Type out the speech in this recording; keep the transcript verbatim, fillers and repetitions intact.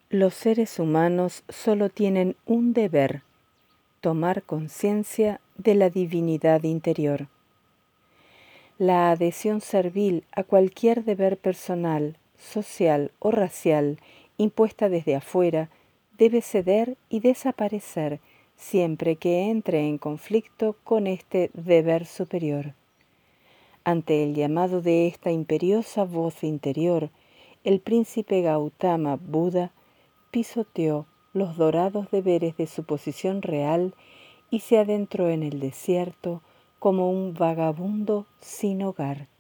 Los seres humanos solo tienen un deber: tomar conciencia de la divinidad interior. La adhesión servil a cualquier deber personal, social o racial impuesta desde afuera debe ceder y desaparecer siempre que entre en conflicto con este deber superior. Ante el llamado de esta imperiosa voz interior, el príncipe Gautama Buda pisoteó los dorados deberes de su posición real y se adentró en el desierto como un vagabundo sin hogar.